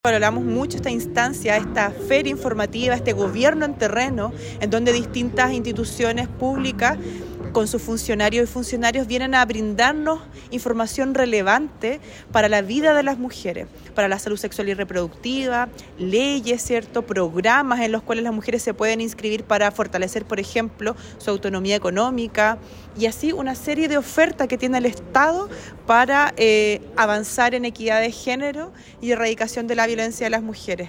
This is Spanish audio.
Valoramos mucho esta instancia, esta feria informativa, este gobierno en terreno, en donde distintas instituciones públicas con sus funcionarios y funcionarios vienen a brindarnos información relevante para la vida de las mujeres, para la salud sexual y reproductiva, leyes, ¿cierto?, programas en los cuales las mujeres se pueden inscribir para fortalecer, por ejemplo, su autonomía económica y así una serie de ofertas que tiene el Estado para avanzar en equidad de género y erradicación de la violencia de las mujeres.